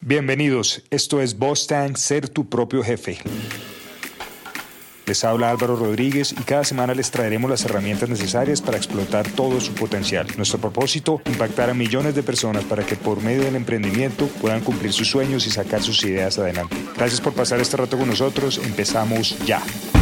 Bienvenidos, esto es Boss Tank, ser tu propio jefe. Les habla Álvaro Rodríguez y cada semana les traeremos las herramientas necesarias para explotar todo su potencial. Nuestro propósito, impactar a millones de personas para que por medio del emprendimiento puedan cumplir sus sueños y sacar sus ideas adelante. Gracias por pasar este rato con nosotros, empezamos ya.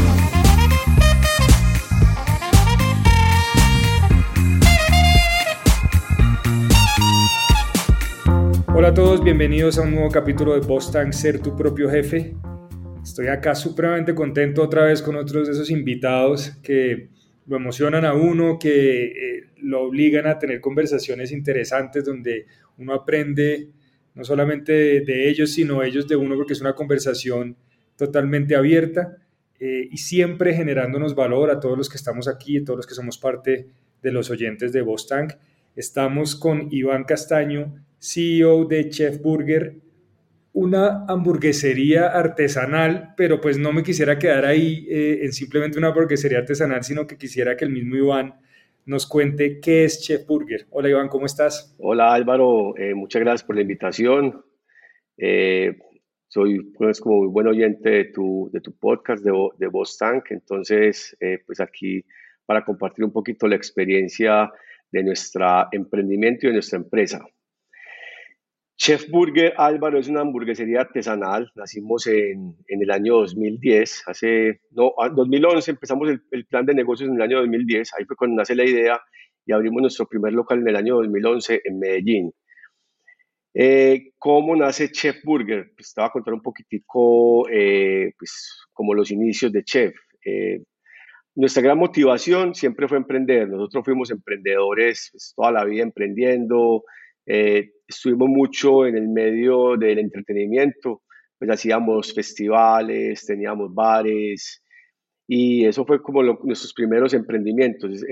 Hola a todos, bienvenidos a un nuevo capítulo de Boss Tank, ser tu propio jefe. Estoy acá supremamente contento otra vez con otros de esos invitados que lo emocionan a uno, que lo obligan a tener conversaciones interesantes donde uno aprende no solamente de ellos, sino ellos de uno, porque es una conversación totalmente abierta y siempre generándonos valor a todos los que estamos aquí, a todos los que somos parte de los oyentes de Boss Tank. Estamos con Iván Castaño, CEO de Chef Burger, una hamburguesería artesanal, pero pues no me quisiera quedar ahí en simplemente una hamburguesería artesanal, sino que quisiera que el mismo Iván nos cuente qué es Chef Burger. Hola Iván, ¿cómo estás? Hola Álvaro, muchas gracias por la invitación. Eh, Soy pues como muy buen oyente de tu podcast de Boss Tank, entonces pues aquí para compartir un poquito la experiencia de nuestro emprendimiento y de nuestra empresa. Chef Burger, Álvaro, es una hamburguesería artesanal. Nacimos en el año 2010, 2011 empezamos el plan de negocios en el año 2010. Ahí fue cuando nace la idea y abrimos nuestro primer local en el año 2011 en Medellín. ¿Cómo nace Chef Burger? Pues te voy a contar un poquitico pues, como los inicios de Chef. Nuestra gran motivación siempre fue emprender. Nosotros fuimos emprendedores pues, toda la vida emprendiendo. Estuvimos mucho en el medio del entretenimiento, pues hacíamos festivales, teníamos bares y eso fue como nuestros primeros emprendimientos.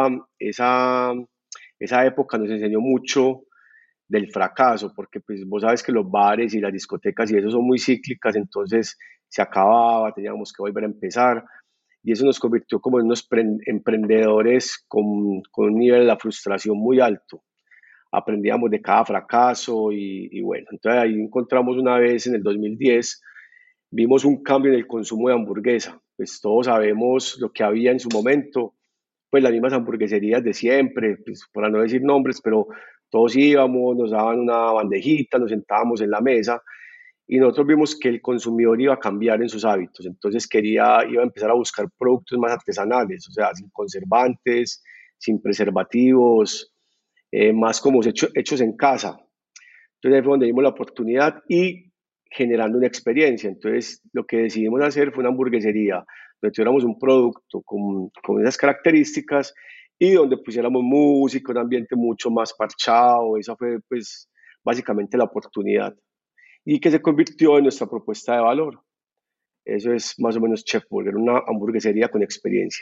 Esa época nos enseñó mucho del fracaso, porque pues vos sabes que los bares y las discotecas y eso son muy cíclicas, entonces se acababa, teníamos que volver a empezar y eso nos convirtió como en unos emprendedores con un nivel de la frustración muy alto. Aprendíamos de cada fracaso y bueno, entonces ahí encontramos una vez en el 2010, vimos un cambio en el consumo de hamburguesa, pues todos sabemos lo que había en su momento, pues las mismas hamburgueserías de siempre, pues para no decir nombres, pero todos íbamos, nos daban una bandejita, nos sentábamos en la mesa y nosotros vimos que el consumidor iba a cambiar en sus hábitos, entonces iba a empezar a buscar productos más artesanales, o sea, sin conservantes, sin preservativos, más como hechos en casa. Entonces ahí fue donde vimos la oportunidad y generando una experiencia. Entonces lo que decidimos hacer fue una hamburguesería donde tuviéramos un producto con esas características y donde pusiéramos música, un ambiente mucho más parchado. Esa fue pues básicamente la oportunidad y que se convirtió en nuestra propuesta de valor. Eso es más o menos Chef Burger, una hamburguesería con experiencia.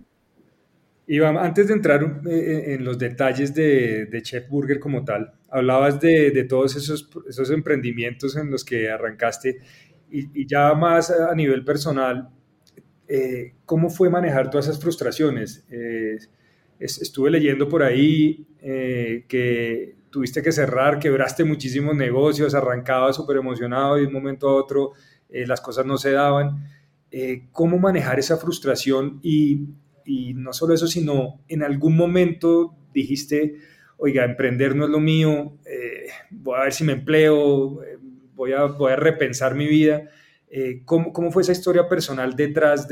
Iván, antes de entrar en los detalles de Chef Burger como tal, hablabas de todos esos emprendimientos en los que arrancaste y ya más a nivel personal, ¿cómo fue manejar todas esas frustraciones? Estuve leyendo por ahí que tuviste que cerrar, quebraste muchísimos negocios, arrancabas súper emocionado y de un momento a otro las cosas no se daban. ¿Cómo manejar esa frustración? Y no solo eso, sino en algún momento dijiste, oiga, emprender no es lo mío, voy a ver si me empleo, voy a repensar mi vida. ¿Cómo fue esa historia personal detrás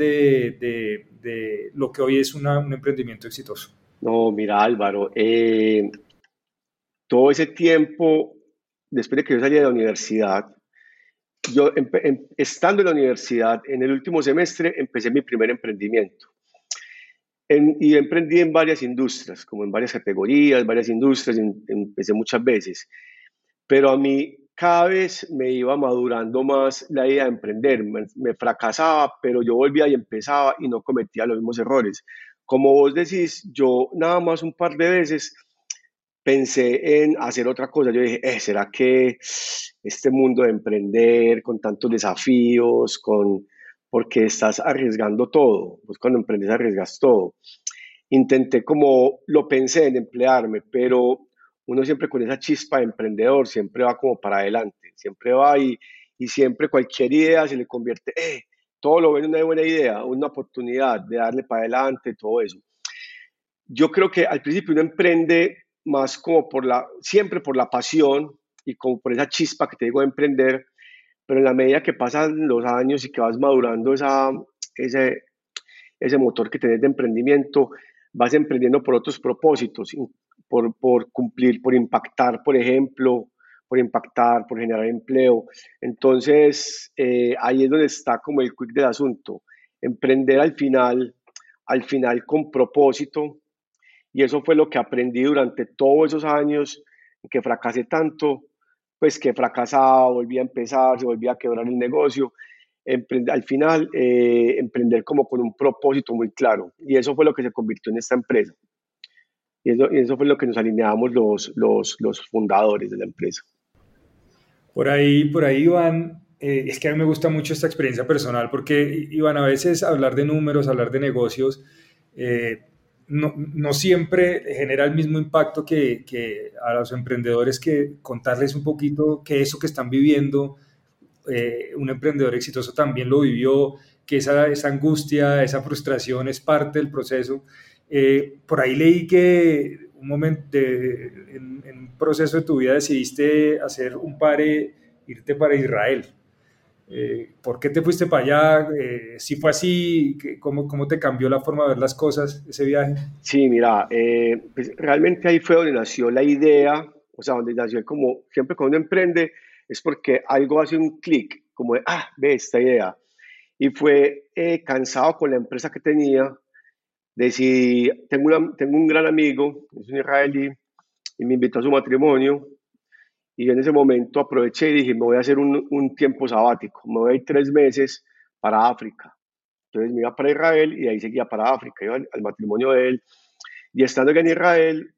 de lo que hoy es un emprendimiento exitoso? No, mira Álvaro, todo ese tiempo, después de que yo salí de la universidad, estando en la universidad, en el último semestre, empecé mi primer emprendimiento. Y emprendí en varias industrias, como en varias categorías, varias industrias, empecé muchas veces. Pero a mí cada vez me iba madurando más la idea de emprender. Me fracasaba, pero yo volvía y empezaba y no cometía los mismos errores. Como vos decís, yo nada más un par de veces pensé en hacer otra cosa. Yo dije, ¿será que este mundo de emprender con tantos desafíos, porque estás arriesgando todo? Pues cuando emprendes arriesgas todo. Intenté como, lo pensé en emplearme, pero uno siempre con esa chispa de emprendedor siempre va como para adelante. siempre va y siempre cualquier idea se le convierte, todo lo ven una buena idea, una oportunidad de darle para adelante, todo eso. Yo creo que al principio uno emprende más como siempre por la pasión y como por esa chispa que te digo de emprender, pero en la medida que pasan los años y que vas madurando ese, ese motor que tenés de emprendimiento, vas emprendiendo por otros propósitos, por cumplir, por impactar, por ejemplo, por impactar, por generar empleo. Entonces, ahí es donde está como el quick del asunto. Emprender al final con propósito, y eso fue lo que aprendí durante todos esos años que fracasé tanto, pues que fracasaba, volvía a empezar, se volvía a quebrar el negocio. Al final, emprender como con un propósito muy claro. Y eso fue lo que se convirtió en esta empresa. Y eso fue lo que nos alineamos los fundadores de la empresa. Por ahí, Iván, es que a mí me gusta mucho esta experiencia personal porque, Iván, a veces hablar de números, hablar de negocios, eh, no siempre genera el mismo impacto que a los emprendedores que contarles un poquito que eso que están viviendo, un emprendedor exitoso también lo vivió, que esa angustia, esa frustración es parte del proceso. Por ahí leí que un momento en un proceso de tu vida decidiste hacer un pare, irte para Israel. ¿Por qué te fuiste para allá? Si fue así, ¿cómo te cambió la forma de ver las cosas ese viaje? Sí, mira, pues realmente ahí fue donde nació la idea, o sea, donde nació como, siempre cuando uno emprende, es porque algo hace un clic, como de, ve esta idea. Y fue cansado con la empresa que tenía, decidí, tengo un gran amigo, es un israelí, y me invitó a su matrimonio, y yo en ese momento aproveché y dije, me voy a hacer un tiempo sabático, me voy a ir 3 meses para África. Entonces me iba para Israel y de ahí seguía para África, iba al matrimonio de él. Y estando en Israel,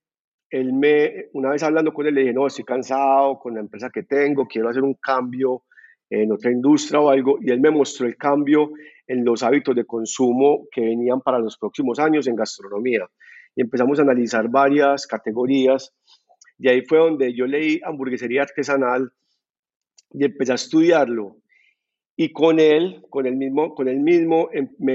una vez hablando con él, le dije, no, estoy cansado con la empresa que tengo, quiero hacer un cambio en otra industria o algo. Y él me mostró el cambio en los hábitos de consumo que venían para los próximos años en gastronomía. Y empezamos a analizar varias categorías. Y ahí fue donde yo leí hamburguesería artesanal y empecé a estudiarlo. Y con él mismo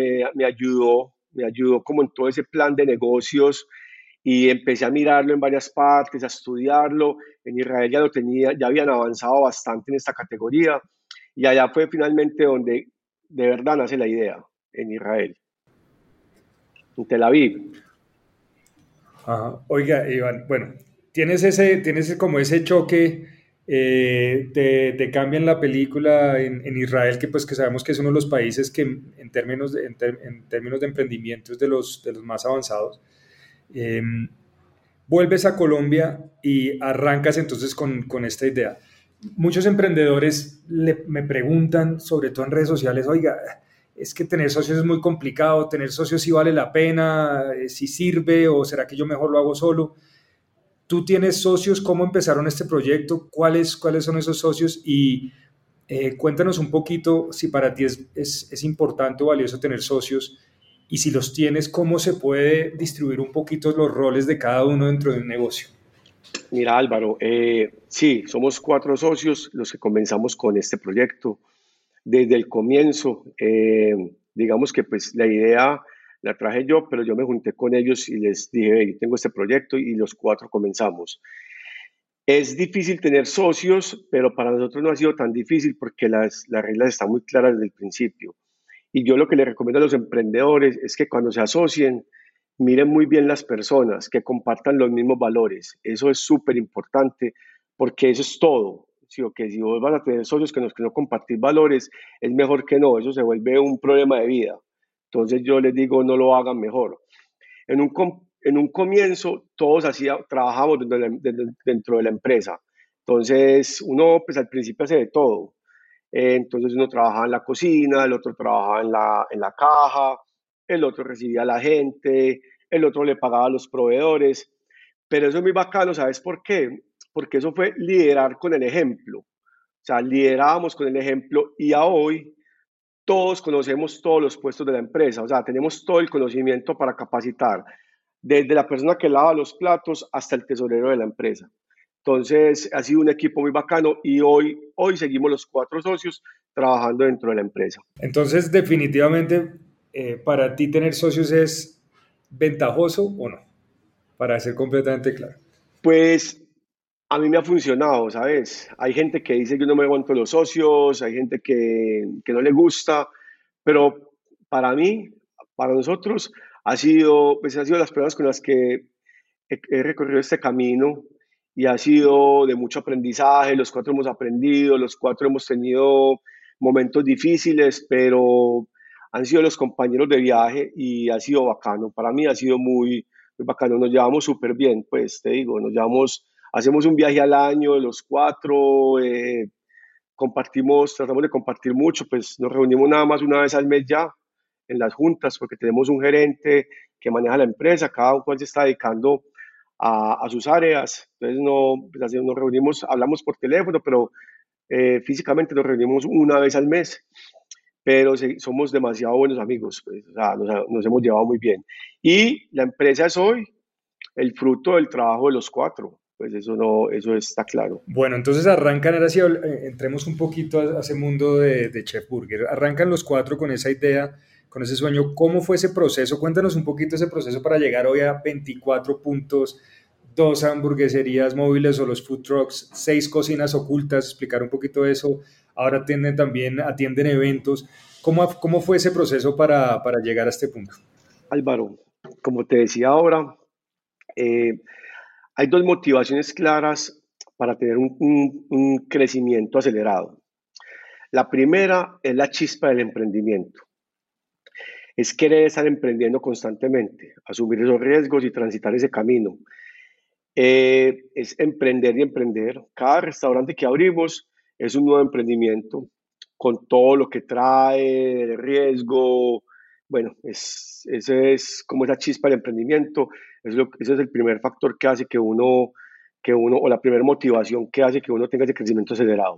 me ayudó como en todo ese plan de negocios y empecé a mirarlo en varias partes, a estudiarlo. En Israel ya lo tenía, ya habían avanzado bastante en esta categoría y allá fue finalmente donde de verdad nace la idea, en Israel, en Tel Aviv. Ajá. Oiga, Iván, bueno, tienes como ese choque, te cambian la película en Israel, que pues que sabemos que es uno de los países que en términos de emprendimiento es de los más avanzados. Eh, Vuelves a Colombia y arrancas entonces con esta idea. Muchos emprendedores me preguntan, sobre todo en redes sociales, oiga, es que tener socios es muy complicado, tener socios sí vale la pena, si sirve o será que yo mejor lo hago solo. ¿Tú tienes socios? ¿Cómo empezaron este proyecto? ¿Cuáles son esos socios? Y cuéntanos un poquito si para ti es importante o valioso tener socios y si los tienes, ¿cómo se puede distribuir un poquito los roles de cada uno dentro de un negocio? Mira Álvaro, sí, somos 4 socios los que comenzamos con este proyecto. Desde el comienzo, digamos que pues la idea la traje yo, pero yo me junté con ellos y les dije, hey, tengo este proyecto y los 4 comenzamos. Es difícil tener socios, pero para nosotros no ha sido tan difícil porque las reglas están muy claras desde el principio. Y yo lo que le recomiendo a los emprendedores es que cuando se asocien, miren muy bien las personas, que compartan los mismos valores. Eso es súper importante porque eso es todo. Sí, que si vos vas a tener socios que no compartís valores, es mejor que no. Eso se vuelve un problema de vida. Entonces yo les digo, no lo hagan mejor. En un comienzo todos trabajamos dentro de la empresa. Entonces uno pues al principio hace de todo. Entonces uno trabajaba en la cocina, el otro trabajaba en la caja, el otro recibía a la gente, el otro le pagaba a los proveedores. Pero eso es muy bacano, ¿sabes por qué? Porque eso fue liderar con el ejemplo. O sea, liderábamos con el ejemplo y a hoy todos conocemos todos los puestos de la empresa. O sea, tenemos todo el conocimiento para capacitar, desde la persona que lava los platos hasta el tesorero de la empresa. Entonces, ha sido un equipo muy bacano y hoy seguimos los 4 socios trabajando dentro de la empresa. Entonces, definitivamente, para ti tener socios es ventajoso o no, para ser completamente claro. Pues a mí me ha funcionado, ¿sabes? Hay gente que dice que no me aguanto los socios, hay gente que no le gusta, pero para mí, para nosotros, ha sido las personas con las que he recorrido este camino y ha sido de mucho aprendizaje. Los 4 hemos aprendido, los 4 hemos tenido momentos difíciles, pero han sido los compañeros de viaje y ha sido bacano. Para mí ha sido muy bacano. Nos llevamos súper bien, pues te digo, hacemos un viaje al año los 4, tratamos de compartir mucho, pues nos reunimos nada más una vez al mes ya en las juntas, porque tenemos un gerente que maneja la empresa, cada cual se está dedicando a sus áreas, entonces nos reunimos, hablamos por teléfono, pero físicamente nos reunimos una vez al mes, pero sí, somos demasiado buenos amigos, pues, o sea, nos hemos llevado muy bien. Y la empresa es hoy el fruto del trabajo de los 4, pues eso no, eso está claro. Bueno, entonces arrancan, ahora sí, entremos un poquito a ese mundo de Chef Burger. Arrancan los 4 con esa idea, con ese sueño. ¿Cómo fue ese proceso? Cuéntanos un poquito ese proceso para llegar hoy a 24 puntos, 2 hamburgueserías móviles o los food trucks, 6 cocinas ocultas, explicar un poquito eso. Ahora atienden eventos. ¿Cómo fue ese proceso para llegar a este punto? Álvaro, como te decía ahora, eh, hay 2 motivaciones claras para tener un crecimiento acelerado. La primera es la chispa del emprendimiento. Es querer estar emprendiendo constantemente, asumir esos riesgos y transitar ese camino. Es emprender y emprender. Cada restaurante que abrimos es un nuevo emprendimiento con todo lo que trae, el riesgo. Bueno, ese es como esa chispa del emprendimiento. Ese es el primer factor que hace o la primera motivación que hace que uno tenga ese crecimiento acelerado.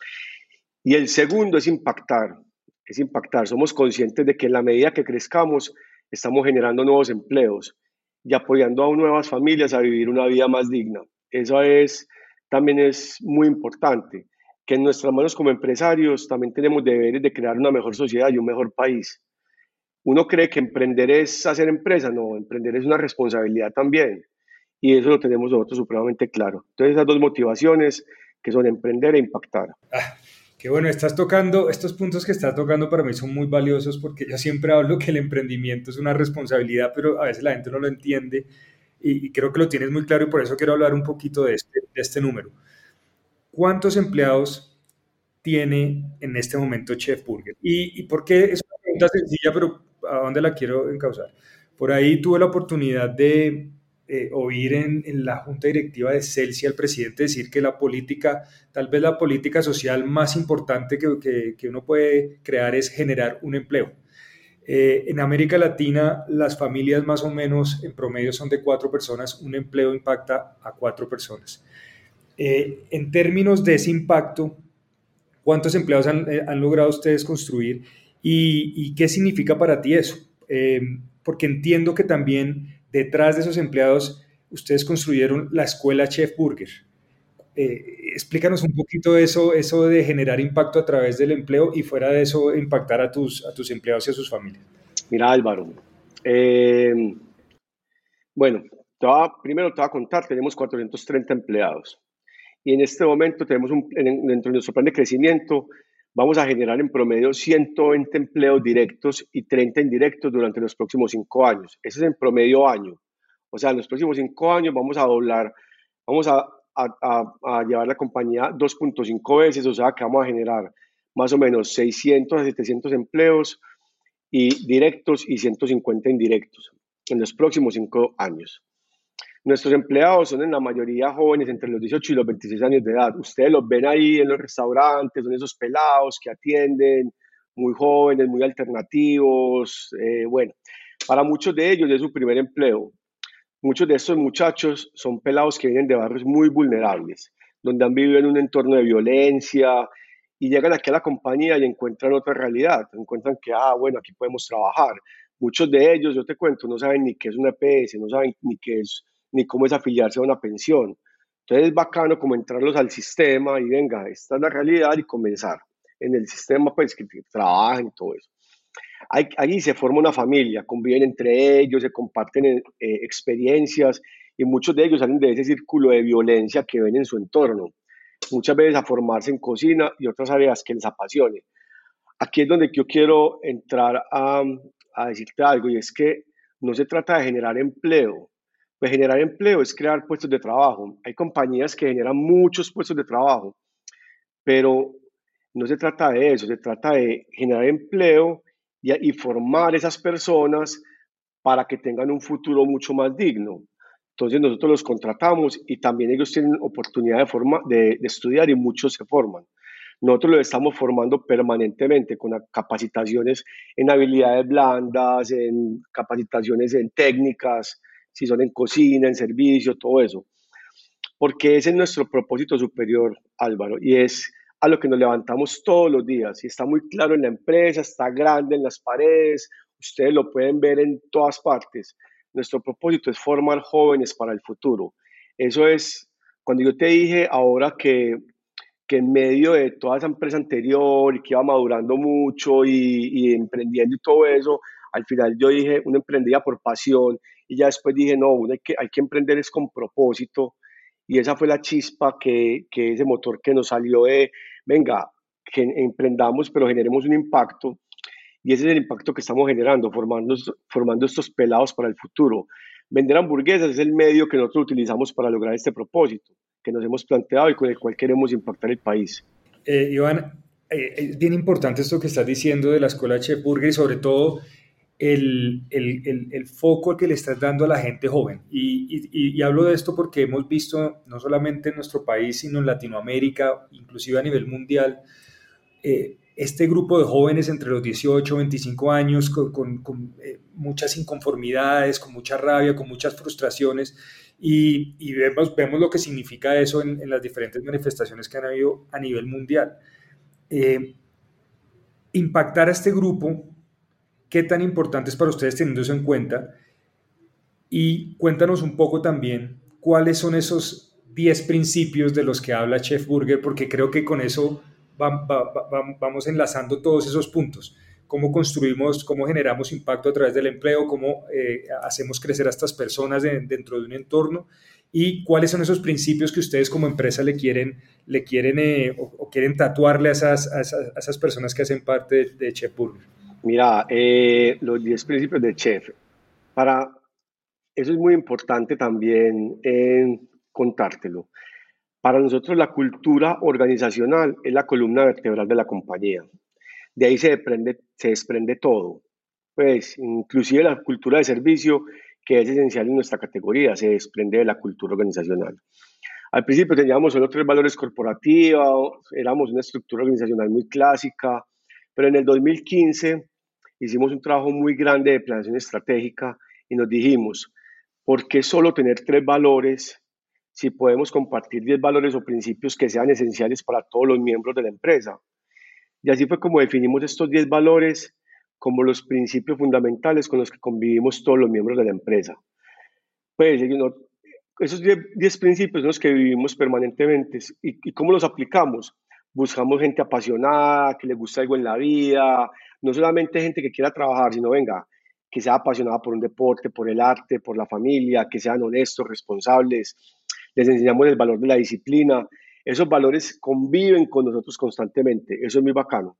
Y el segundo es impactar, es impactar. Somos conscientes de que en la medida que crezcamos, estamos generando nuevos empleos y apoyando a nuevas familias a vivir una vida más digna. También es muy importante, que en nuestras manos como empresarios también tenemos deberes de crear una mejor sociedad y un mejor país. Uno cree que emprender es hacer empresa, no, emprender es una responsabilidad también. Y eso lo tenemos nosotros supremamente claro. Entonces, esas 2 motivaciones que son emprender e impactar. Qué bueno, estos puntos que estás tocando para mí son muy valiosos porque yo siempre hablo que el emprendimiento es una responsabilidad, pero a veces la gente no lo entiende y creo que lo tienes muy claro y por eso quiero hablar un poquito de este número. ¿Cuántos empleados tiene en este momento Chef Burger? ¿Y por qué? Es una pregunta sencilla, pero ¿a dónde la quiero encauzar? Por ahí tuve la oportunidad de oír en la junta directiva de Celsi al presidente decir que la política, tal vez la política social más importante que uno puede crear es generar un empleo. En América Latina, las familias más o menos en promedio son de 4 personas, un empleo impacta a 4 personas. En términos de ese impacto, ¿cuántos empleados han logrado ustedes construir y qué significa para ti eso? Porque entiendo que también detrás de esos empleados ustedes construyeron la escuela Chef Burger. Explícanos un poquito eso de generar impacto a través del empleo y fuera de eso impactar a tus empleados y a sus familias. Mira, Álvaro, eh, bueno, primero te voy a contar, tenemos 430 empleados y en este momento dentro de nuestro plan de crecimiento, vamos a generar en promedio 120 empleos directos y 30 indirectos durante los próximos 5 años. Ese es en promedio año. O sea, en los próximos 5 años vamos a doblar, vamos a llevar la compañía 2.5 veces, o sea que vamos a generar más o menos 600 a 700 empleos y directos y 150 indirectos en los próximos 5 años. Nuestros empleados son en la mayoría jóvenes entre los 18 y los 26 años de edad. Ustedes los ven ahí en los restaurantes, son esos pelados que atienden, muy jóvenes, muy alternativos. Bueno, para muchos de ellos es su primer empleo. Muchos de estos muchachos son pelados que vienen de barrios muy vulnerables, donde han vivido en un entorno de violencia y llegan aquí a la compañía y encuentran otra realidad, encuentran que, bueno, aquí podemos trabajar. Muchos de ellos, yo te cuento, no saben ni qué es una EPS, no saben ni cómo es afiliarse a una pensión. Entonces es bacano como entrarlos al sistema y venga, esta es la realidad y comenzar en el sistema, pues que trabajen y todo eso. Ahí se forma una familia, conviven entre ellos, se comparten experiencias y muchos de ellos salen de ese círculo de violencia que ven en su entorno, muchas veces a formarse en cocina y otras áreas que les apasione. Aquí es donde yo quiero entrar a decirte algo y es que no se trata de generar empleo. Pues generar empleo es crear puestos de trabajo. Hay compañías que generan muchos puestos de trabajo, pero no se trata de eso, se trata de generar empleo y formar esas personas para que tengan un futuro mucho más digno. Entonces nosotros los contratamos y también ellos tienen oportunidad de estudiar y muchos se forman. Nosotros los estamos formando permanentemente con capacitaciones en habilidades blandas, en capacitaciones en técnicas, si son en cocina, en servicio, todo eso. Porque ese es nuestro propósito superior, Álvaro, y es a lo que nos levantamos todos los días. Y está muy claro en la empresa, está grande en las paredes, ustedes lo pueden ver en todas partes. Nuestro propósito es formar jóvenes para el futuro. Eso es, cuando yo te dije ahora que en medio de toda esa empresa anterior y que iba madurando mucho y emprendiendo y todo eso, al final yo dije, uno emprendía por pasión y ya después dije, no, uno hay que emprender es con propósito y esa fue la chispa que ese motor que nos salió de, venga, que emprendamos pero generemos un impacto y ese es el impacto que estamos generando, formando estos pelados para el futuro. Vender hamburguesas es el medio que nosotros utilizamos para lograr este propósito que nos hemos planteado y con el cual queremos impactar el país. Iván, es bien importante esto que estás diciendo de la escuela Chef Burger y sobre todo el foco que le estás dando a la gente joven. Y hablo de esto porque hemos visto, no solamente en nuestro país, sino en Latinoamérica, inclusive a nivel mundial, este grupo de jóvenes entre los 18 y 25 años con muchas inconformidades, con mucha rabia, con muchas frustraciones y vemos lo que significa eso en las diferentes manifestaciones que han habido a nivel mundial. Eh, Impactar a este grupo, ¿qué tan importante es para ustedes teniendo eso en cuenta? Y cuéntanos un poco también cuáles son esos 10 principios de los que habla Chef Burger, porque creo que con eso vamos enlazando todos esos puntos. Cómo construimos, cómo generamos impacto a través del empleo, cómo hacemos crecer a estas personas dentro de un entorno y cuáles son esos principios que ustedes como empresa le quieren o quieren tatuarle a esas personas que hacen parte de Chef Burger. Mira, los 10 principios de Chef. Para eso es muy importante también contártelo. Para nosotros la cultura organizacional es la columna vertebral de la compañía. De ahí se desprende todo. Pues inclusive la cultura de servicio, que es esencial en nuestra categoría, se desprende de la cultura organizacional. Al principio teníamos solo 3 valores corporativos, éramos una estructura organizacional muy clásica, pero en el 2015 hicimos un trabajo muy grande de planeación estratégica y nos dijimos, ¿por qué solo tener 3 valores si podemos compartir 10 valores o principios que sean esenciales para todos los miembros de la empresa? Y así fue como definimos estos 10 valores como los principios fundamentales con los que convivimos todos los miembros de la empresa. Pues esos 10 principios son los que vivimos permanentemente. ¿Y cómo los aplicamos? Buscamos gente apasionada, que le gusta algo en la vida, no solamente gente que quiera trabajar, sino venga, que sea apasionada por un deporte, por el arte, por la familia, que sean honestos, responsables. Les enseñamos el valor de la disciplina. Esos valores conviven con nosotros constantemente. Eso es muy bacano.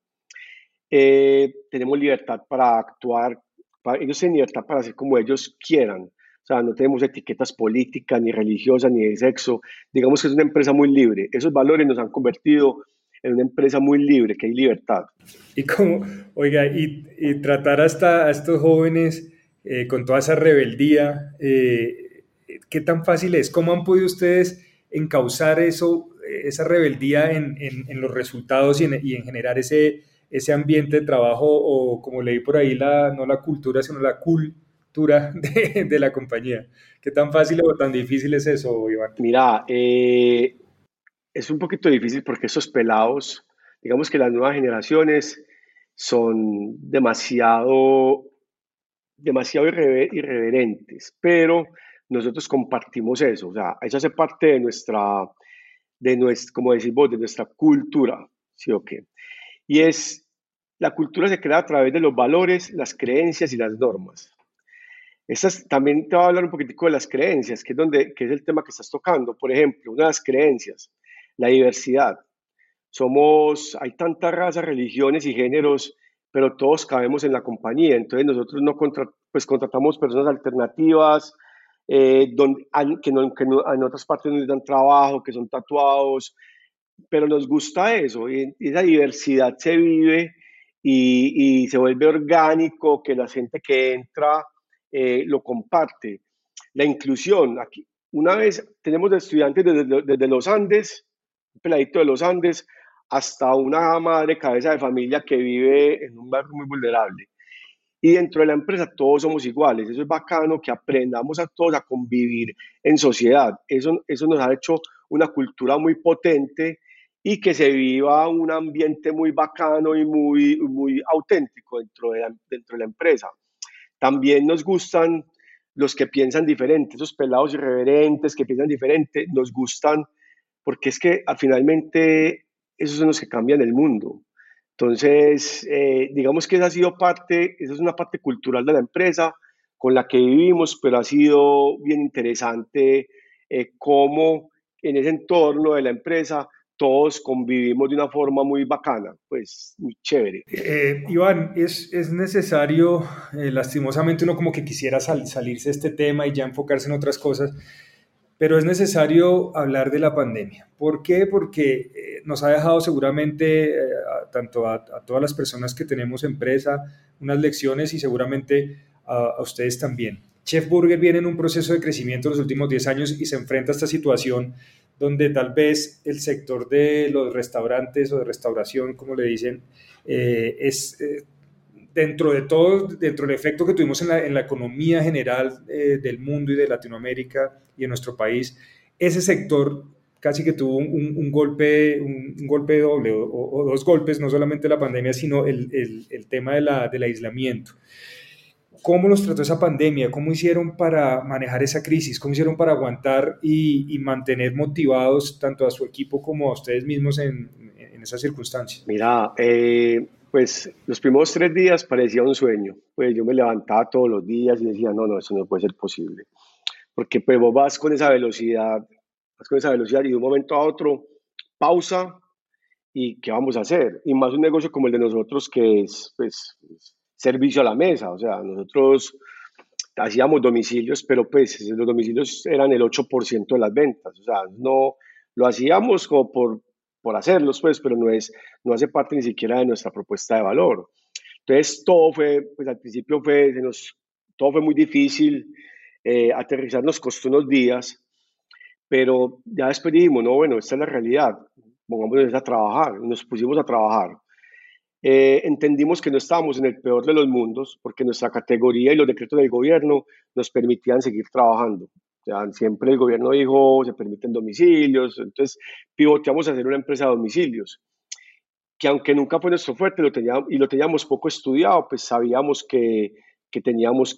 Tenemos libertad para actuar, ellos tienen libertad para hacer como ellos quieran. O sea, no tenemos etiquetas políticas, ni religiosas, ni de sexo. Digamos que es una empresa muy libre. Esos valores nos han convertido en una empresa muy libre, que hay libertad. Y como, oiga, y tratar hasta a estos jóvenes con toda esa rebeldía, ¿qué tan fácil es? ¿Cómo han podido ustedes encauzar eso, esa rebeldía en los resultados y en generar ese ambiente de trabajo o como leí por ahí, no la cultura, sino la cultura de la compañía? ¿Qué tan fácil o tan difícil es eso, Iván? Mira, es un poquito difícil porque esos pelados, digamos que las nuevas generaciones son demasiado irreverentes, pero nosotros compartimos eso, o sea, eso hace parte de nuestra, como decís vos, de nuestra cultura, ¿sí o qué? Y la cultura se crea a través de los valores, las creencias y las normas. También te voy a hablar un poquitico de las creencias, que es el tema que estás tocando. Por ejemplo, una de las creencias, la diversidad. Hay tantas razas, religiones y géneros, pero todos cabemos en la compañía. Entonces nosotros no pues contratamos personas alternativas, que en otras partes no les dan trabajo, que son tatuados, pero nos gusta eso, y esa diversidad se vive y se vuelve orgánico, que la gente que entra lo comparte. La inclusión, aquí, una vez tenemos de estudiantes desde los Andes, un peladito de los Andes, hasta una madre cabeza de familia que vive en un barrio muy vulnerable. Y dentro de la empresa todos somos iguales. Eso es bacano, que aprendamos a todos a convivir en sociedad. Eso nos ha hecho una cultura muy potente y que se viva un ambiente muy bacano y muy auténtico dentro de la empresa. También nos gustan los que piensan diferente, esos pelados irreverentes que piensan diferente, nos gustan porque es que finalmente esos son los que cambian el mundo. Entonces, digamos que esa es una parte cultural de la empresa con la que vivimos, pero ha sido bien interesante cómo en ese entorno de la empresa todos convivimos de una forma muy bacana, pues muy chévere. Iván, es necesario, lastimosamente uno como que quisiera salirse de este tema y ya enfocarse en otras cosas, pero es necesario hablar de la pandemia. ¿Por qué? Porque nos ha dejado seguramente, tanto a todas las personas que tenemos empresa, unas lecciones y seguramente a ustedes también. Chef Burger viene en un proceso de crecimiento en los últimos 10 años y se enfrenta a esta situación donde tal vez el sector de los restaurantes o de restauración, como le dicen, es dentro de todo, dentro del efecto que tuvimos en la economía general del mundo y de Latinoamérica y de nuestro país, ese sector casi que tuvo un golpe doble o dos golpes, no solamente la pandemia, sino el tema del aislamiento. ¿Cómo los trató esa pandemia? ¿Cómo hicieron para manejar esa crisis? ¿Cómo hicieron para aguantar y mantener motivados tanto a su equipo como a ustedes mismos en esas circunstancias? Mira, pues los primeros 3 días parecía un sueño. Pues yo me levantaba todos los días y decía, no, no, eso no puede ser posible. Porque pues vos vas con esa velocidad y de un momento a otro, pausa y ¿qué vamos a hacer? Y más un negocio como el de nosotros que es pues servicio a la mesa. O sea, nosotros hacíamos domicilios, pero pues los domicilios eran el 8% de las ventas. O sea, no lo hacíamos como por hacerlos, pues, pero no hace parte ni siquiera de nuestra propuesta de valor. Entonces, pues al principio todo fue muy difícil, aterrizar nos costó unos días, pero ya después dijimos, no, bueno, esta es la realidad, pongámonos a trabajar, y nos pusimos a trabajar. Entendimos que no estábamos en el peor de los mundos, porque nuestra categoría y los decretos del gobierno nos permitían seguir trabajando. O sea, siempre el gobierno dijo, se permiten domicilios, entonces pivoteamos a hacer una empresa de domicilios que aunque nunca fue nuestro fuerte lo teníamos poco estudiado, pues sabíamos que teníamos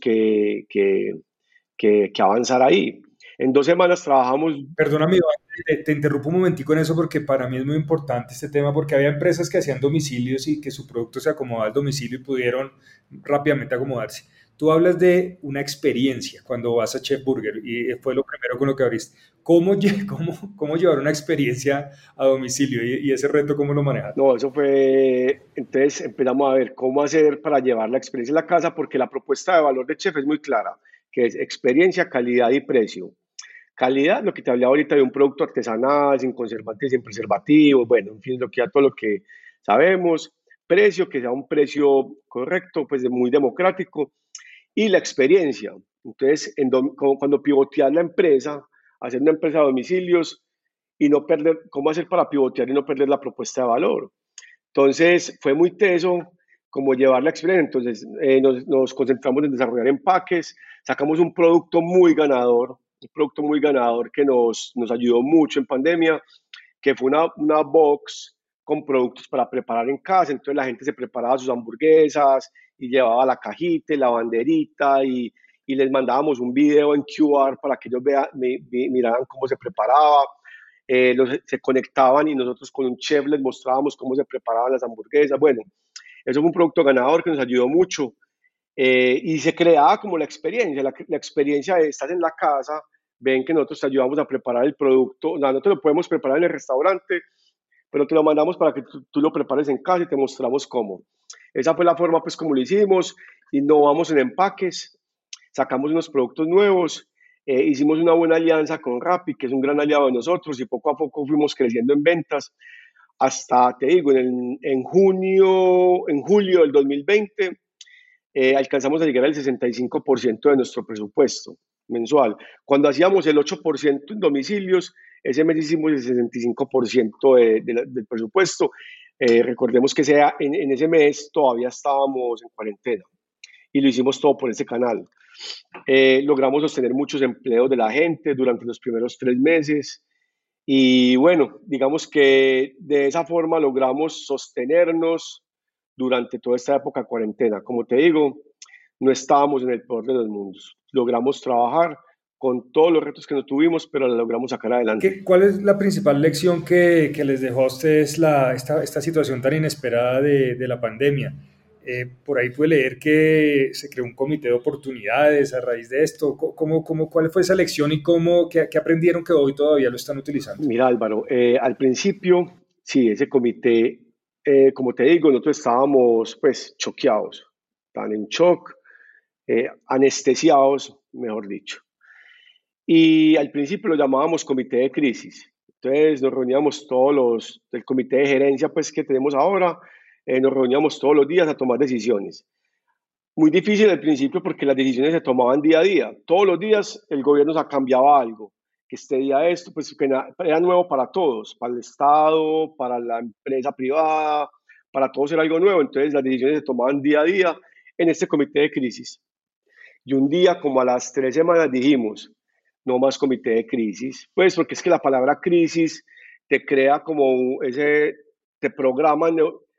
que avanzar ahí. En 2 semanas trabajamos. Perdóname, Iván, te interrumpo un momentico en eso porque para mí es muy importante este tema porque había empresas que hacían domicilios y que su producto se acomodaba al domicilio y pudieron rápidamente acomodarse. Tú hablas de una experiencia cuando vas a Chef Burger y fue lo primero con lo que abriste. ¿Cómo llevar una experiencia a domicilio y ese reto cómo lo manejaste? No, eso fue, entonces empezamos a ver cómo hacer para llevar la experiencia a la casa, porque la propuesta de valor de Chef es muy clara, que es experiencia, calidad y precio. Calidad, lo que te hablaba ahorita de un producto artesanal, sin conservantes, sin preservativos, bueno, en fin, todo lo que sabemos. Precio, que sea un precio correcto, pues muy democrático. Y la experiencia. Entonces, cuando pivotear la empresa, hacer una empresa de domicilios y no perder, ¿cómo hacer para pivotear y no perder la propuesta de valor? Entonces, fue muy teso como llevar la experiencia. Entonces, nos concentramos en desarrollar empaques, sacamos un producto muy ganador que nos ayudó mucho en pandemia, que fue una box con productos para preparar en casa. Entonces, la gente se preparaba sus hamburguesas y llevaba la cajita y la banderita y y les mandábamos un video en QR para que ellos miraran cómo se preparaba. Se conectaban y nosotros con un chef les mostrábamos cómo se preparaban las hamburguesas. Bueno, eso fue un producto ganador que nos ayudó mucho. Y se creaba como la experiencia, la experiencia de estar en la casa, ven que nosotros te ayudamos a preparar el producto, no, no te lo podemos preparar en el restaurante, pero te lo mandamos para que tú lo prepares en casa y te mostramos cómo. Esa fue la forma pues como lo hicimos, innovamos en empaques, sacamos unos productos nuevos, hicimos una buena alianza con Rappi, que es un gran aliado de nosotros, y poco a poco fuimos creciendo en ventas, hasta, te digo, en julio del 2020, alcanzamos a llegar al 65% de nuestro presupuesto mensual. Cuando hacíamos el 8% en domicilios, ese mes hicimos el 65% del presupuesto. Recordemos que en ese mes todavía estábamos en cuarentena y lo hicimos todo por ese canal. Logramos sostener muchos empleos de la gente durante los primeros 3 meses y bueno, digamos que de esa forma logramos sostenernos durante toda esta época de cuarentena. Como te digo, no estábamos en el peor de los mundos. Logramos trabajar con todos los retos que nos tuvimos, pero lo logramos sacar adelante. ¿Cuál es la principal lección que les dejó a ustedes esta situación tan inesperada de la pandemia? Por ahí pude leer que se creó un comité de oportunidades a raíz de esto. ¿Cuál fue esa lección y qué aprendieron que hoy todavía lo están utilizando? Mira, Álvaro, al principio, sí, ese comité, como te digo, nosotros estábamos pues choqueados, estaban en shock, anestesiados, mejor dicho. Y al principio lo llamábamos comité de crisis. Entonces nos reuníamos del comité de gerencia pues que tenemos ahora, nos reuníamos todos los días a tomar decisiones. Muy difícil al principio porque las decisiones se tomaban día a día. Todos los días el gobierno cambiaba algo. Que este día esto, pues que era nuevo para todos, para el Estado, para la empresa privada, para todos era algo nuevo. Entonces las decisiones se tomaban día a día en este comité de crisis. Y un día, como a las 3 semanas, dijimos, no más comité de crisis, pues porque es que la palabra crisis te crea como te programa,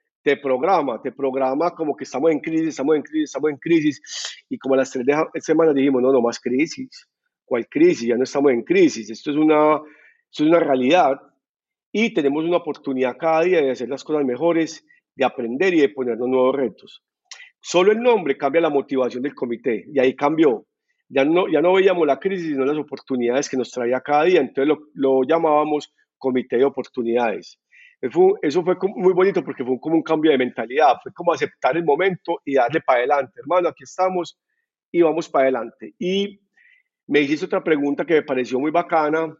te programa como que estamos en crisis, estamos en crisis, estamos en crisis, y como a las 3 semanas dijimos, no, no más crisis, ¿cuál crisis? Ya no estamos en crisis, esto es una realidad, y tenemos una oportunidad cada día de hacer las cosas mejores, de aprender y de ponernos nuevos retos. Solo el nombre cambia la motivación del comité y ahí cambió. Ya no veíamos la crisis, sino las oportunidades que nos traía cada día. Entonces lo llamábamos comité de oportunidades. Eso fue muy bonito porque fue como un cambio de mentalidad. Fue como aceptar el momento y darle para adelante. Hermano, aquí estamos y vamos para adelante. Y me hiciste otra pregunta que me pareció muy bacana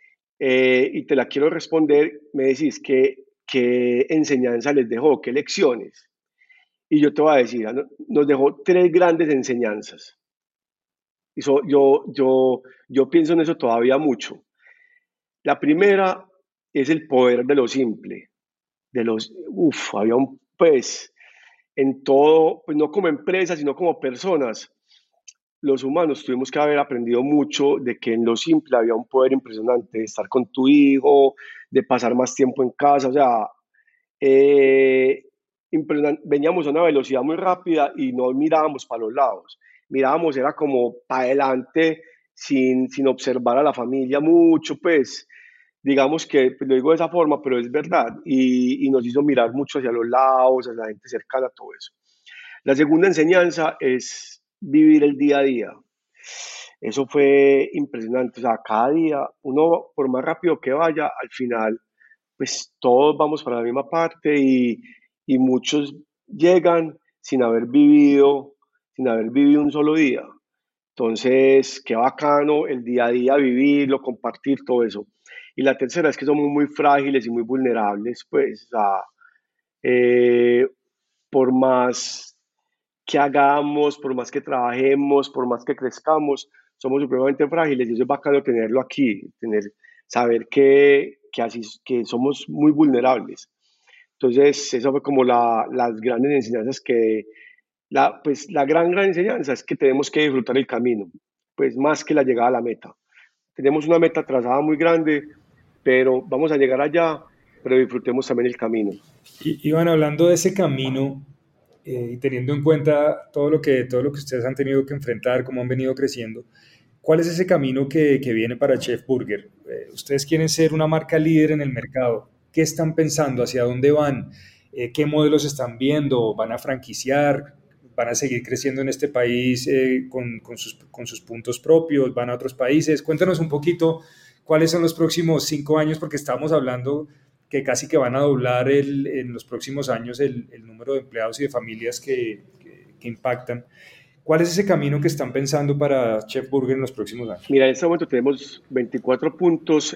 y te la quiero responder. Me decís qué enseñanza les dejó, qué lecciones. Y yo te voy a decir, nos dejó 3 grandes enseñanzas. Yo pienso en eso todavía mucho. La primera es el poder de lo simple, había pues, en todo, pues no como empresa, sino como personas, los humanos tuvimos que haber aprendido mucho de que en lo simple había un poder impresionante, de estar con tu hijo, de pasar más tiempo en casa, o sea, eh, veníamos a una velocidad muy rápida y no mirábamos para los lados, mirábamos, era como para adelante sin observar a la familia mucho, pues digamos que pues, lo digo de esa forma, pero es verdad, y nos hizo mirar mucho hacia los lados, hacia la gente cercana, todo eso. La segunda enseñanza es vivir el día a día. Eso fue impresionante, o sea, cada día, uno por más rápido que vaya, al final pues todos vamos para la misma parte y muchos llegan sin haber vivido un solo día. Entonces, qué bacano el día a día vivirlo, compartir todo eso. Y la tercera es que somos muy frágiles y muy vulnerables, pues, o sea, eh, por más que hagamos, por más que trabajemos, por más que crezcamos, somos supremamente frágiles y eso es bacano tenerlo aquí, saber que somos muy vulnerables. Entonces, eso fue como las grandes enseñanzas pues la gran enseñanza es que tenemos que disfrutar el camino, pues más que la llegada a la meta. Tenemos una meta trazada muy grande, pero vamos a llegar allá, pero disfrutemos también el camino. Y bueno, hablando de ese camino, y teniendo en cuenta todo lo que ustedes han tenido que enfrentar, cómo han venido creciendo, ¿cuál es ese camino que viene para Chef Burger? Ustedes quieren ser una marca líder en el mercado. ¿Qué están pensando? ¿Hacia dónde van? ¿Qué modelos están viendo? ¿Van a franquiciar? ¿Van a seguir creciendo en este país con sus puntos propios? ¿Van a otros países? Cuéntanos un poquito cuáles son los próximos 5 años, porque estamos hablando que casi que van a doblar en los próximos años el número de empleados y de familias que impactan. ¿Cuál es ese camino que están pensando para Chef Burger en los próximos años? Mira, en este momento tenemos 24 puntos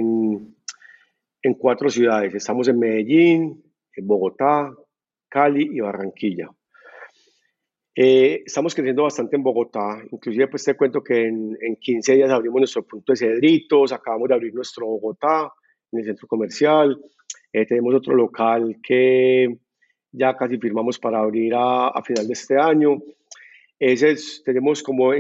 en 4 ciudades. Estamos en Medellín, en Bogotá, Cali y Barranquilla. Estamos creciendo bastante en Bogotá, inclusive pues te cuento que en 15 días abrimos nuestro punto de Cedritos, acabamos de abrir nuestro Bogotá en el centro comercial, tenemos otro local que ya casi firmamos para abrir a final de este año. Tenemos como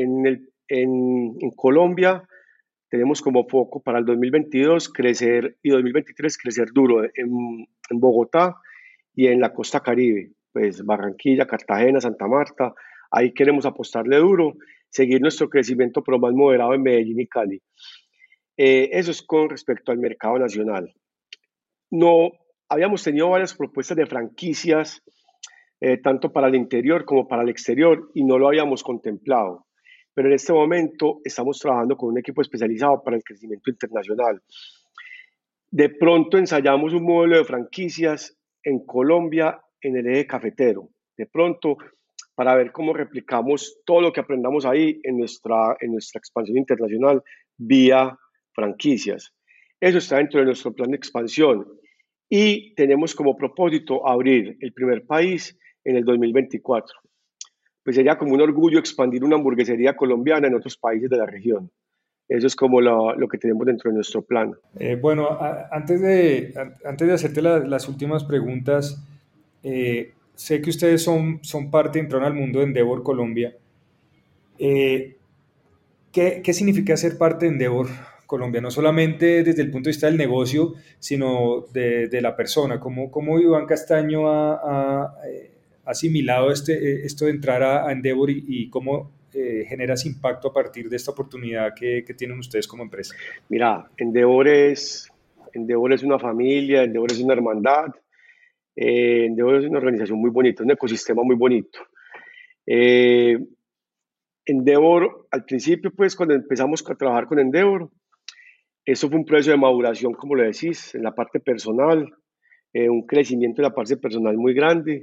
en Colombia, tenemos como foco para el 2022 crecer y 2023 crecer duro en Bogotá y en la costa Caribe, pues Barranquilla, Cartagena, Santa Marta, ahí queremos apostarle duro, seguir nuestro crecimiento pero más moderado en Medellín y Cali. Eso es con respecto al mercado nacional. No, habíamos tenido varias propuestas de franquicias, tanto para el interior como para el exterior, y no lo habíamos contemplado. Pero en este momento estamos trabajando con un equipo especializado para el crecimiento internacional. De pronto ensayamos un modelo de franquicias en Colombia en el eje cafetero. De pronto, para ver cómo replicamos todo lo que aprendamos ahí en nuestra expansión internacional vía franquicias. Eso está dentro de nuestro plan de expansión y tenemos como propósito abrir el primer país en el 2024. Pues sería como un orgullo expandir una hamburguesería colombiana en otros países de la región. Eso es como lo que tenemos dentro de nuestro plan. Bueno, antes de hacerte las últimas preguntas, sé que ustedes son parte, entraron al mundo de Endeavor Colombia. Eh, ¿Qué significa ser parte de Endeavor Colombia? No solamente desde el punto de vista del negocio, sino de la persona. ¿Cómo Iván Castaño ha asimilado esto de entrar a Endeavor y cómo genera ese impacto a partir de esta oportunidad que tienen ustedes como empresa? Mira, Endeavor es una familia, Endeavor es una hermandad, Endeavor es una organización muy bonita, un ecosistema muy bonito. Eh, Endeavor, al principio, pues cuando empezamos a trabajar con Endeavor, eso fue un proceso de maduración, como lo decís, en la parte personal, un crecimiento en la parte personal muy grande.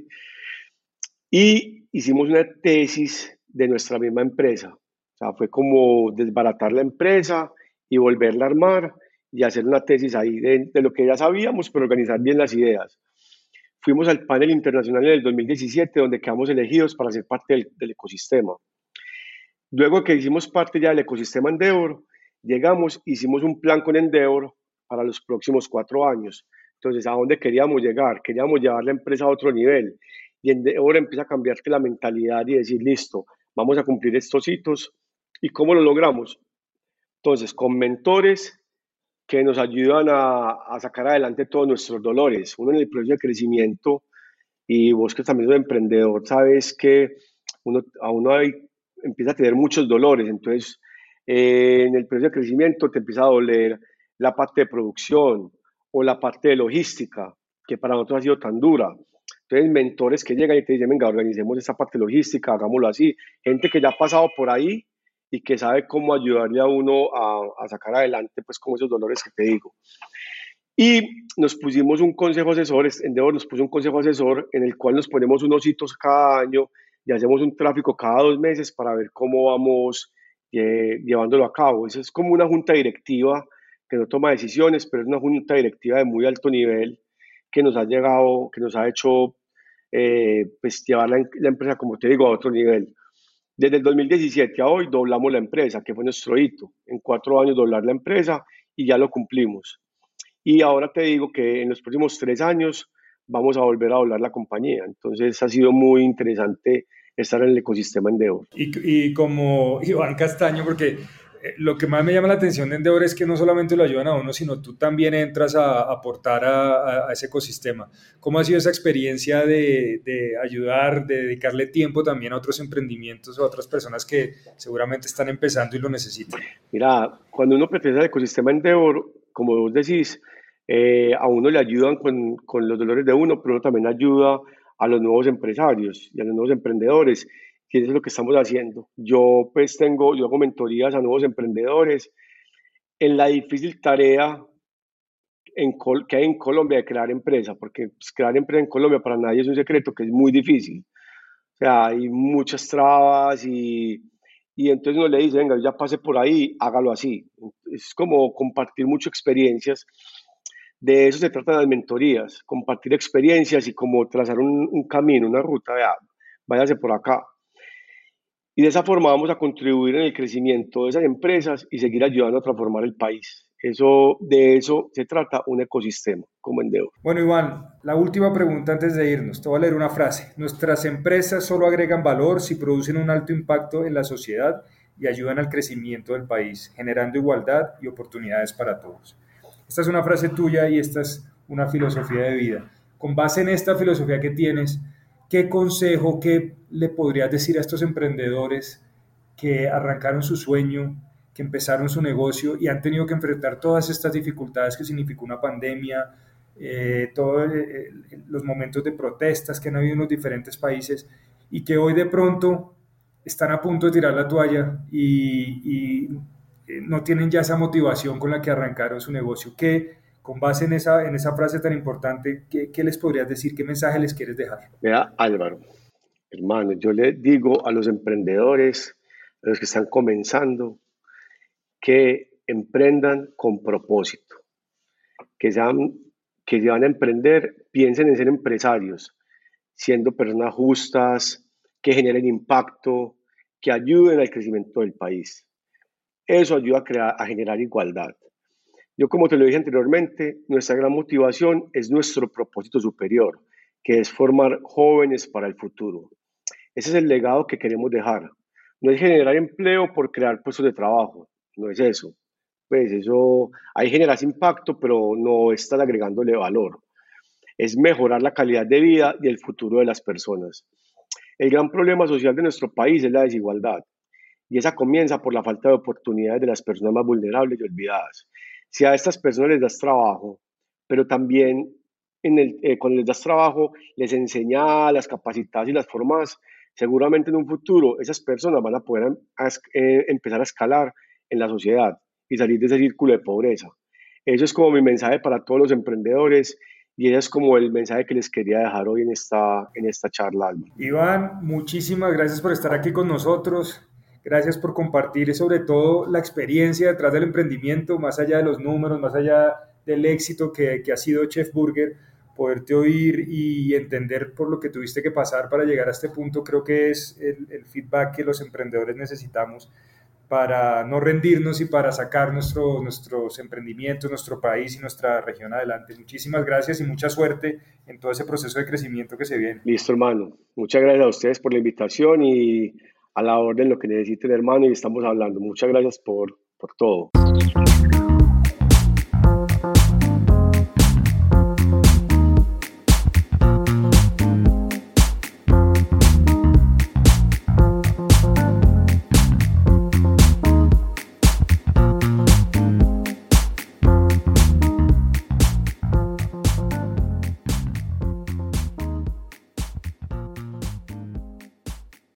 Y hicimos una tesis de nuestra misma empresa. O sea, fue como desbaratar la empresa y volverla a armar y hacer una tesis ahí de lo que ya sabíamos, pero organizar bien las ideas. Fuimos al panel internacional en el 2017, donde quedamos elegidos para ser parte del ecosistema. Luego que hicimos parte ya del ecosistema Endeavor, llegamos, hicimos un plan con Endeavor para los próximos 4 años. Entonces, ¿a dónde queríamos llegar? Queríamos llevar la empresa a otro nivel. Y Endeavor empieza a cambiarte la mentalidad y decir, listo, vamos a cumplir estos hitos. ¿Y cómo lo logramos? Entonces, con mentores que nos ayudan a sacar adelante todos nuestros dolores. Uno en el proceso de crecimiento, y vos que también sos emprendedor, sabes que empieza a tener muchos dolores. Entonces, en el proceso de crecimiento te empieza a doler la parte de producción o la parte de logística, que para nosotros ha sido tan dura. Entonces, mentores que llegan y te dicen, venga, organicemos esta parte logística, hagámoslo así. Gente que ya ha pasado por ahí y que sabe cómo ayudarle a uno a sacar adelante, pues, como esos dolores que te digo. Y nos pusimos un consejo asesor, Endeavor nos puso un consejo asesor en el cual nos ponemos unos hitos cada año y hacemos un tráfico cada 2 meses para ver cómo vamos llevándolo a cabo. Eso es como una junta directiva que no toma decisiones, pero es una junta directiva de muy alto nivel que nos ha llegado, que nos ha hecho pues llevar la empresa, como te digo, a otro nivel. Desde el 2017 a hoy doblamos la empresa, que fue nuestro hito. En 4 años doblar la empresa y ya lo cumplimos. Y ahora te digo que en los próximos 3 años vamos a volver a doblar la compañía. Entonces ha sido muy interesante estar en el ecosistema Endeavor. Y como Iván Castaño, porque Lo que más me llama la atención de Endeavor es que no solamente lo ayudan a uno, sino tú también entras a aportar a ese ecosistema. ¿Cómo ha sido esa experiencia de ayudar, de dedicarle tiempo también a otros emprendimientos o a otras personas que seguramente están empezando y lo necesitan? Mira, cuando uno pertenece al ecosistema Endeavor, como vos decís, a uno le ayudan con los dolores de uno, pero uno también ayuda a los nuevos empresarios y a los nuevos emprendedores, y eso es lo que estamos haciendo. Yo hago mentorías a nuevos emprendedores en la difícil tarea que hay en Colombia de crear empresa, porque pues, crear empresa en Colombia para nadie es un secreto, que es muy difícil. O sea, hay muchas trabas y entonces uno le dice, venga, ya pasé por ahí, hágalo así. Es como compartir muchas experiencias. De eso se trata las mentorías, compartir experiencias y como trazar un camino, una ruta, vea, váyase por acá. Y de esa forma vamos a contribuir en el crecimiento de esas empresas y seguir ayudando a transformar el país. De eso se trata un ecosistema como Endeavor. Bueno, Iván, la última pregunta antes de irnos. Te voy a leer una frase. Nuestras empresas solo agregan valor si producen un alto impacto en la sociedad y ayudan al crecimiento del país, generando igualdad y oportunidades para todos. Esta es una frase tuya y esta es una filosofía de vida. Con base en esta filosofía que tienes, ¿qué consejo, qué le podrías decir a estos emprendedores que arrancaron su sueño, que empezaron su negocio y han tenido que enfrentar todas estas dificultades que significó una pandemia, todos los momentos de protestas que han habido en los diferentes países y que hoy de pronto están a punto de tirar la toalla y no tienen ya esa motivación con la que arrancaron su negocio? ¿Qué, con base en esa frase tan importante, qué les podrías decir? ¿Qué mensaje les quieres dejar? Vea, Álvaro, hermano, yo le digo a los emprendedores, a los que están comenzando, que emprendan con propósito, que sean, que si van a emprender, piensen en ser empresarios, siendo personas justas, que generen impacto, que ayuden al crecimiento del país. Eso ayuda a generar igualdad. Yo, como te lo dije anteriormente, nuestra gran motivación es nuestro propósito superior, que es formar jóvenes para el futuro. Ese es el legado que queremos dejar. No es generar empleo por crear puestos de trabajo, no es eso. Pues eso, ahí generas impacto, pero no estás agregándole valor. Es mejorar la calidad de vida y el futuro de las personas. El gran problema social de nuestro país es la desigualdad, y esa comienza por la falta de oportunidades de las personas más vulnerables y olvidadas. Si a estas personas les das trabajo, pero también cuando les das trabajo, les enseñas, las capacitas y las formas, seguramente en un futuro esas personas van a poder empezar a escalar en la sociedad y salir de ese círculo de pobreza. Eso es como mi mensaje para todos los emprendedores y ese es como el mensaje que les quería dejar hoy en esta charla, Álvaro. Iván, muchísimas gracias por estar aquí con nosotros. Gracias por compartir sobre todo la experiencia detrás del emprendimiento, más allá de los números, más allá del éxito que ha sido Chef Burger. Poderte oír y entender por lo que tuviste que pasar para llegar a este punto, creo que es el feedback que los emprendedores necesitamos para no rendirnos y para sacar nuestros emprendimientos, nuestro país y nuestra región adelante. Muchísimas gracias y mucha suerte en todo ese proceso de crecimiento que se viene. Listo, hermano. Muchas gracias a ustedes por la invitación y a la orden lo que necesiten, hermano, y estamos hablando. Muchas gracias por todo.